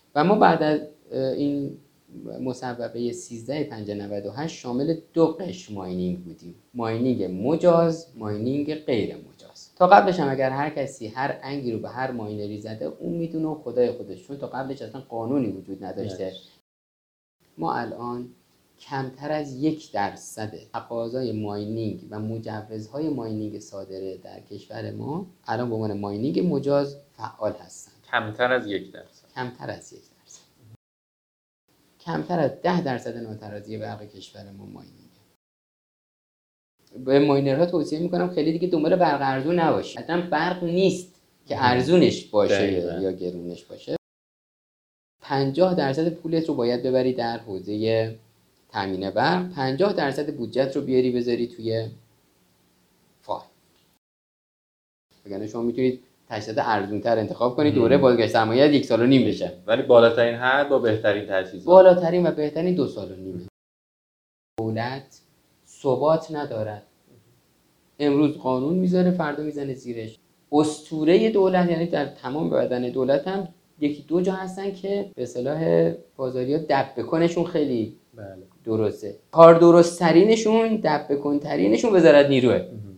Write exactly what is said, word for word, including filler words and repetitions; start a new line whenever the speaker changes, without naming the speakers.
و ما بعد از این مصوبه سیزده پنجاه نود و هشت شامل دو قشر ماینینگ بودیم، ماینینگ مجاز، ماینینگ غیر مجاز. تا قبلش هم اگر هر کسی هر انگی رو به هر ماینری زده اون میدونه خدای خودش، چون تا قبلش اصلا قانونی وجود نداشته. ما الان کمتر از یک درصد تقاضای ماینینگ و مجوزهای ماینینگ صادره در کشور ما الان به عنوان ماینینگ مجاز فعال هستند.
کمتر از یک درصد.
کمتر از یک درصد. کمتر از ده درصد ناترازی برق کشور ما ماینینگ. به ماینرها توصیه میکنم خیلی دیگه دنبال برق ارزون نباشید. اصلا برق نیست که ارزونش باشه یا گرونش باشه. پنجاه درصد پولت رو باید ببری در حوزه تامین برق، پنجاه درصد بودجت رو بیاری بذاری توی فای. بگن شما میتونید تجهیزات ارزون‌تر انتخاب کنید، دوره بازگشت سرمایه یک سال و نیم بشه،
ولی بالاترین حد با بهترین تجهیزات.
بالاترین و بهترین دو سال و نیم. دولت ثبات ندارد. امروز قانون میذاره، فردا میزنه زیرش. اسطوره دولت، یعنی در تمام بدن دولت هم یکی دو جا هستن که به اصطلاح بازاری‌ها دب بکنشون خیلی
بله.
درسته. کار درست ترینشون، دب بکن ترینشون وزارت نیروه.